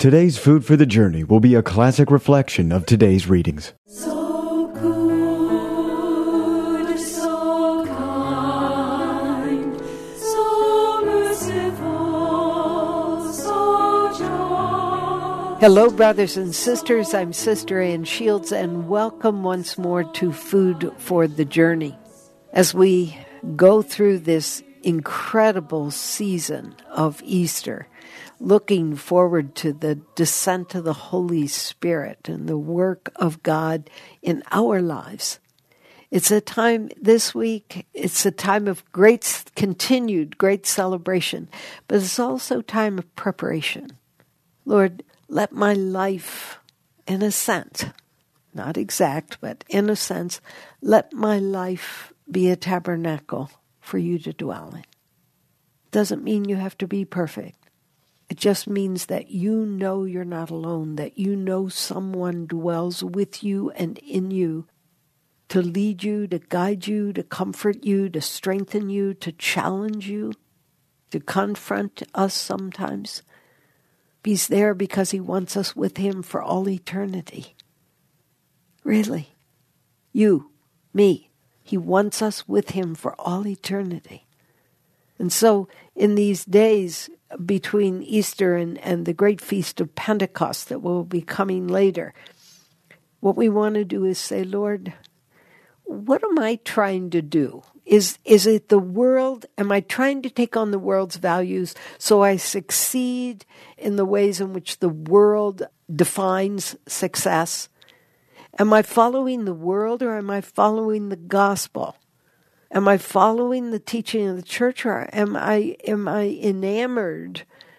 Today's Food for the Journey will be a classic reflection of today's readings. So good, so kind, so merciful, so just. Hello, brothers and sisters. I'm Sister Ann Shields, and welcome once more to Food for the Journey. As we go through this incredible season of Easter, looking forward to the descent of the Holy Spirit and the work of God in our lives. It's a time this week, it's a time of continued great celebration, but it's also a time of preparation. Lord, let my life, in a sense, not exact, but in a sense, let my life be a tabernacle for you to dwell in. Doesn't mean you have to be perfect. It just means that you know you're not alone, that you know someone dwells with you and in you to lead you, to guide you, to comfort you, to strengthen you, to challenge you, to confront us sometimes. He's there because he wants us with him for all eternity. Really. You, me. He wants us with him for all eternity. And so in these days between Easter and the great feast of Pentecost that will be coming later, what we want to do is say, Lord, what am I trying to do? Is it the world? Am I trying to take on the world's values so I succeed in the ways in which the world defines success? Am I following the world or am I following the gospel? Am I following the teaching of the church or am I enamored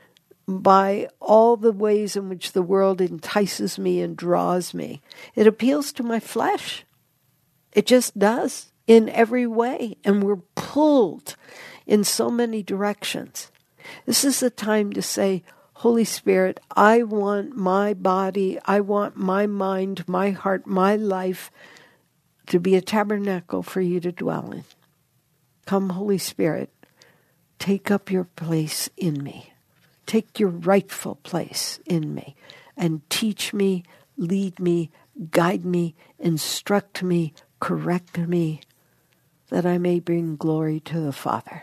by all the ways in which the world entices me and draws me? It appeals to my flesh. It just does in every way. And we're pulled in so many directions. This is the time to say, Holy Spirit, I want my body, I want my mind, my heart, my life to be a tabernacle for you to dwell in. Come, Holy Spirit, take up your place in me. Take your rightful place in me and teach me, lead me, guide me, instruct me, correct me, that I may bring glory to the Father.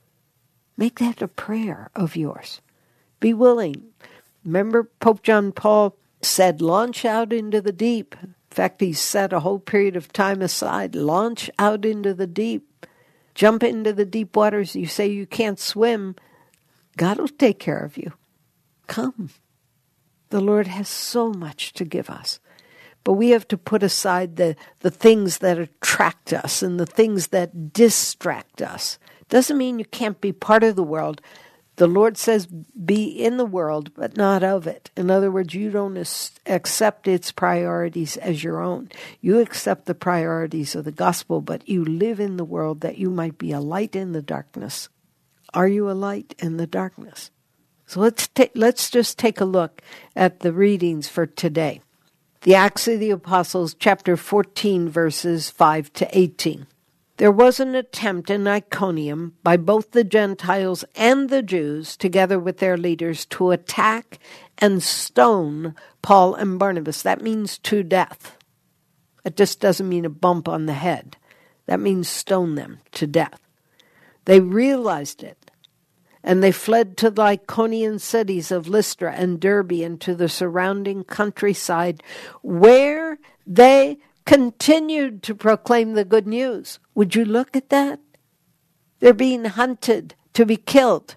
Make that a prayer of yours. Be willing. Remember, Pope John Paul said, launch out into the deep. In fact, he set a whole period of time aside. Launch out into the deep. Jump into the deep waters. You say you can't swim. God will take care of you. Come. The Lord has so much to give us. But we have to put aside the things that attract us and the things that distract us. Doesn't mean you can't be part of the world. The Lord says, be in the world, but not of it. In other words, you don't accept its priorities as your own. You accept the priorities of the gospel, but you live in the world that you might be a light in the darkness. Are you a light in the darkness? So let's just take a look at the readings for today. The Acts of the Apostles, chapter 14, verses 5 to 18. There was an attempt in Iconium by both the Gentiles and the Jews, together with their leaders, to attack and stone Paul and Barnabas. That means to death. It just doesn't mean a bump on the head. That means stone them to death. They realized it, and they fled to the Iconian cities of Lystra and Derbe and to the surrounding countryside, where they continued to proclaim the good news. Would you look at that? They're being hunted to be killed.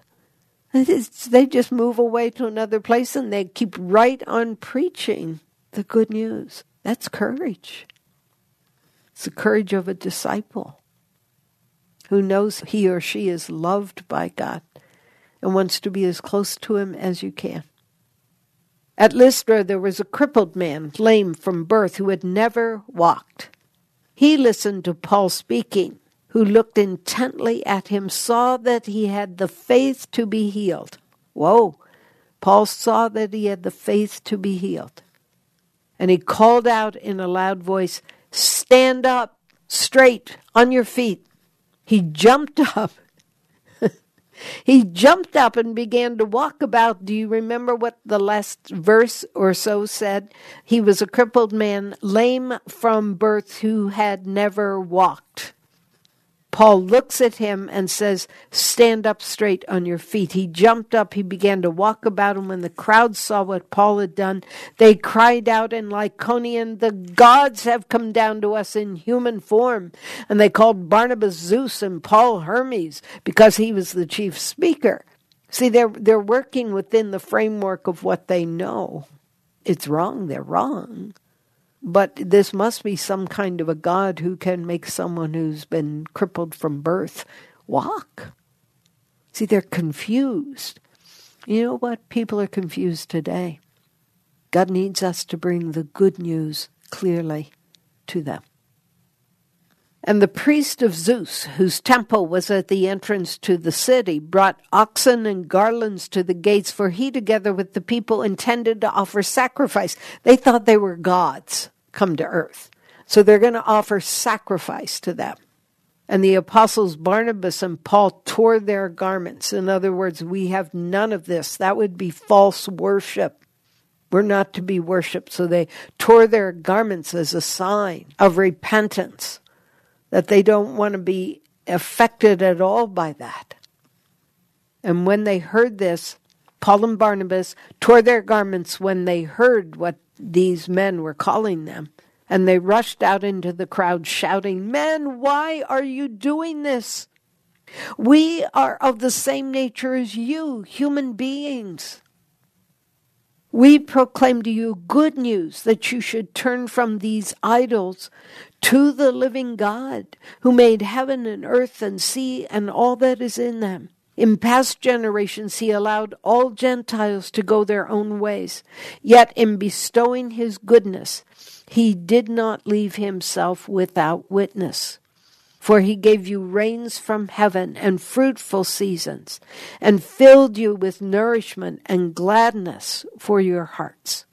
They just move away to another place and they keep right on preaching the good news. That's courage. It's the courage of a disciple who knows he or she is loved by God and wants to be as close to him as you can. At Lystra, there was a crippled man, lame from birth, who had never walked. He listened to Paul speaking, who looked intently at him, saw that he had the faith to be healed. Whoa! Paul saw that he had the faith to be healed. And he called out in a loud voice, "Stand up, straight, on your feet." He jumped up He jumped up and began to walk about. Do you remember what the last verse or so said? He was a crippled man, lame from birth, who had never walked. Paul looks at him and says, stand up straight on your feet. He jumped up. He began to walk about, and when the crowd saw what Paul had done, they cried out in Lycaonian, the gods have come down to us in human form. And they called Barnabas Zeus and Paul Hermes because he was the chief speaker. See, they're working within the framework of what they know. It's wrong. They're wrong. But this must be some kind of a God who can make someone who's been crippled from birth walk. See, they're confused. You know what? People are confused today. God needs us to bring the good news clearly to them. And the priest of Zeus, whose temple was at the entrance to the city, brought oxen and garlands to the gates, for he together with the people intended to offer sacrifice. They thought they were gods come to earth. So they're going to offer sacrifice to them. And the apostles Barnabas and Paul tore their garments. In other words, we have none of this. That would be false worship. We're not to be worshipped. So they tore their garments as a sign of repentance, that they don't want to be affected at all by that. And when they heard this, Paul and Barnabas tore their garments when they heard what these men were calling them. And they rushed out into the crowd shouting, men, why are you doing this? We are of the same nature as you, human beings. We proclaim to you good news that you should turn from these idols to the living God, who made heaven and earth and sea and all that is in them. In past generations, he allowed all Gentiles to go their own ways. Yet in bestowing his goodness, he did not leave himself without witness. For he gave you rains from heaven and fruitful seasons, and filled you with nourishment and gladness for your hearts.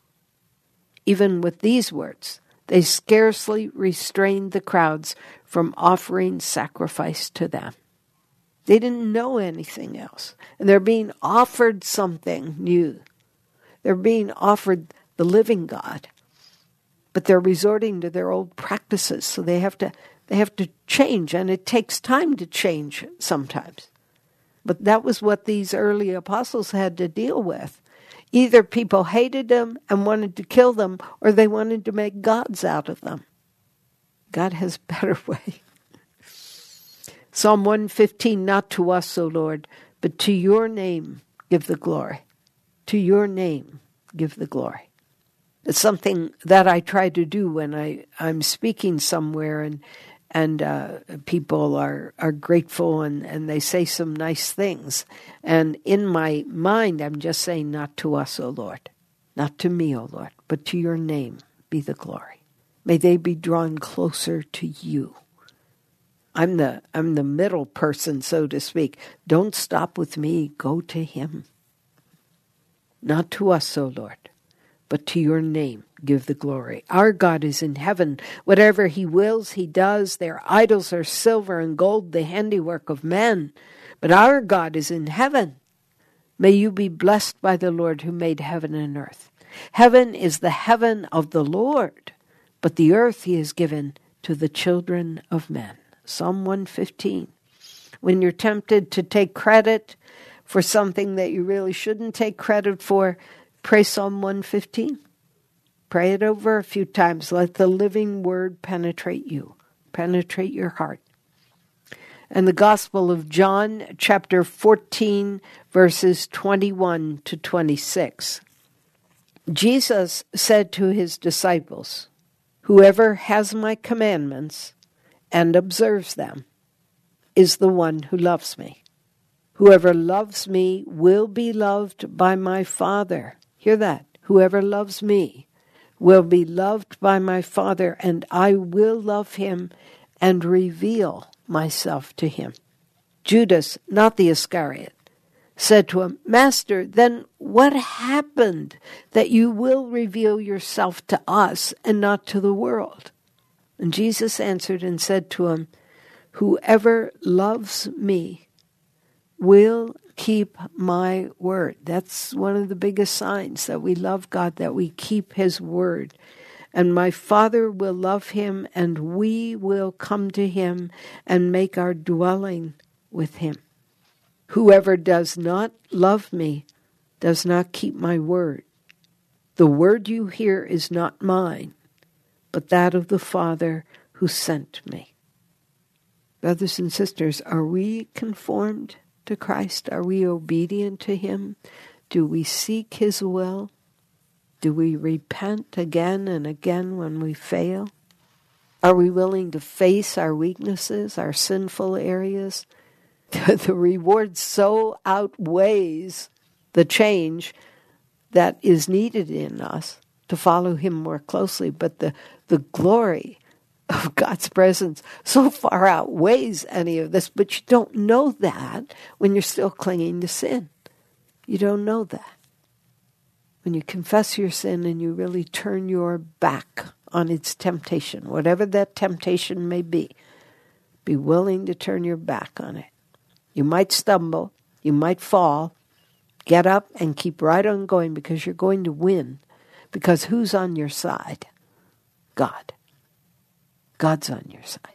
Even with these words, they scarcely restrained the crowds from offering sacrifice to them. They didn't know anything else. And they're being offered something new. They're being offered the living God. But they're resorting to their old practices. So they have to change. And it takes time to change sometimes. But that was what these early apostles had to deal with. Either people hated them and wanted to kill them, or they wanted to make gods out of them. God has a better way. Psalm 115, not to us, O Lord, but to your name give the glory. To your name give the glory. It's something that I try to do when I'm speaking somewhere and people are grateful and they say some nice things. And in my mind, I'm just saying, not to us, O Lord. Not to me, O Lord, but to your name be the glory. May they be drawn closer to you. I'm the middle person, so to speak. Don't stop with me. Go to him. Not to us, O Lord, but to your name give the glory. Our God is in heaven. Whatever he wills, he does. Their idols are silver and gold, the handiwork of men. But our God is in heaven. May you be blessed by the Lord who made heaven and earth. Heaven is the heaven of the Lord, but the earth he has given to the children of men. Psalm 115. When you're tempted to take credit for something that you really shouldn't take credit for, pray Psalm 115. Pray it over a few times. Let the living word penetrate you, penetrate your heart. And the Gospel of John, chapter 14, verses 21 to 26. Jesus said to his disciples, whoever has my commandments and observes them is the one who loves me. Whoever loves me will be loved by my Father. Hear that. Whoever loves me will be loved by my Father, and I will love him and reveal myself to him. Judas, not the Iscariot, said to him, Master, then what happened that you will reveal yourself to us and not to the world? And Jesus answered and said to him, whoever loves me will keep my word. That's one of the biggest signs that we love God, that we keep his word. And my Father will love him, and we will come to him and make our dwelling with him. Whoever does not love me does not keep my word. The word you hear is not mine, but that of the Father who sent me. Brothers and sisters, are we conformed to Christ? Are we obedient to him? Do we seek his will? Do we repent again and again when we fail? Are we willing to face our weaknesses, our sinful areas? The reward so outweighs the change that is needed in us to follow him more closely. But the glory of God's presence so far outweighs any of this. But you don't know that when you're still clinging to sin. You don't know that. When you confess your sin and you really turn your back on its temptation, whatever that temptation may be willing to turn your back on it. You might stumble, you might fall. Get up and keep right on going, because you're going to win. Because who's on your side? God. God's on your side.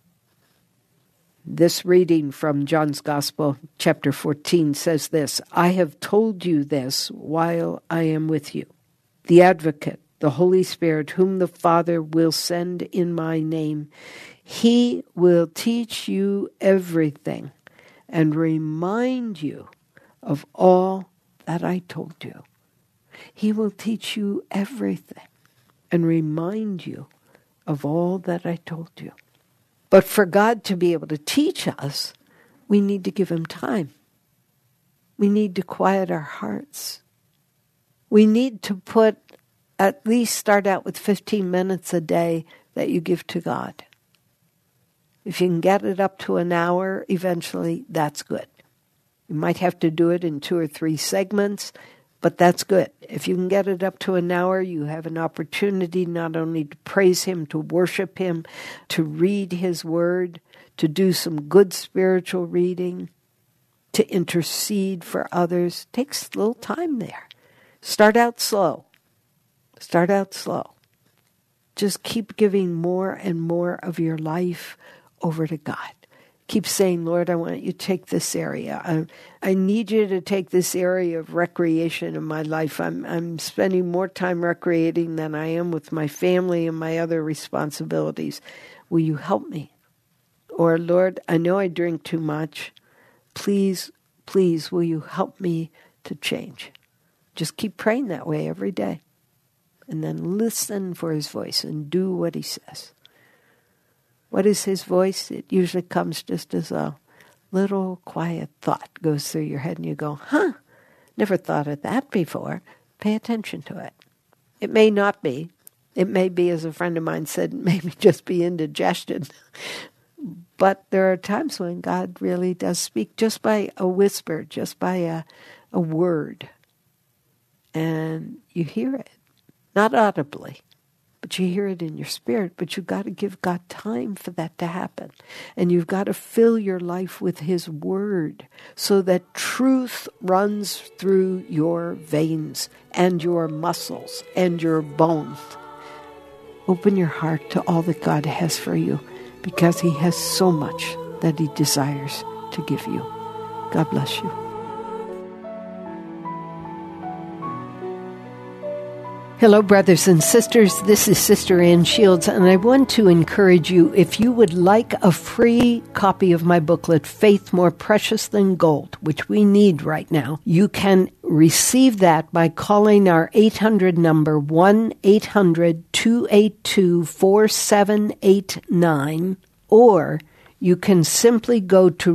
This reading from John's Gospel, chapter 14, says this: I have told you this while I am with you. The Advocate, the Holy Spirit, whom the Father will send in my name, he will teach you everything and remind you of all that I told you. He will teach you everything and remind you of all that I told you. But for God to be able to teach us, we need to give him time. We need to quiet our hearts. We need to at least start out with 15 minutes a day that you give to God. If you can get it up to an hour eventually, that's good. You might have to do it in 2 or 3 segments, but that's good. If you can get it up to an hour, you have an opportunity not only to praise him, to worship him, to read his word, to do some good spiritual reading, to intercede for others. It takes a little time there. Start out slow. Start out slow. Just keep giving more and more of your life over to God. Keep saying, Lord, I want you to take this area. I need you to take this area of recreation in my life. I'm spending more time recreating than I am with my family and my other responsibilities. Will you help me? Or, Lord, I know I drink too much. Please, please, will you help me to change? Just keep praying that way every day. And then listen for his voice and do what he says. What is his voice? It usually comes just as a little quiet thought goes through your head and you go, never thought of that before. Pay attention to it. It may not be. It may be, as a friend of mine said, maybe just be indigestion. But there are times when God really does speak just by a whisper, just by a word. And you hear it. Not audibly. But you hear it in your spirit, but you've got to give God time for that to happen. And you've got to fill your life with his word so that truth runs through your veins and your muscles and your bones. Open your heart to all that God has for you, because he has so much that he desires to give you. God bless you. Hello, brothers and sisters. This is Sister Ann Shields, and I want to encourage you, if you would like a free copy of my booklet, Faith More Precious Than Gold, which we need right now, you can receive that by calling our 800 number, 1-800-282-4789, or you can simply go to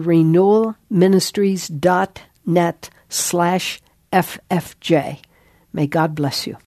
renewalministries.net/FFJ. May God bless you.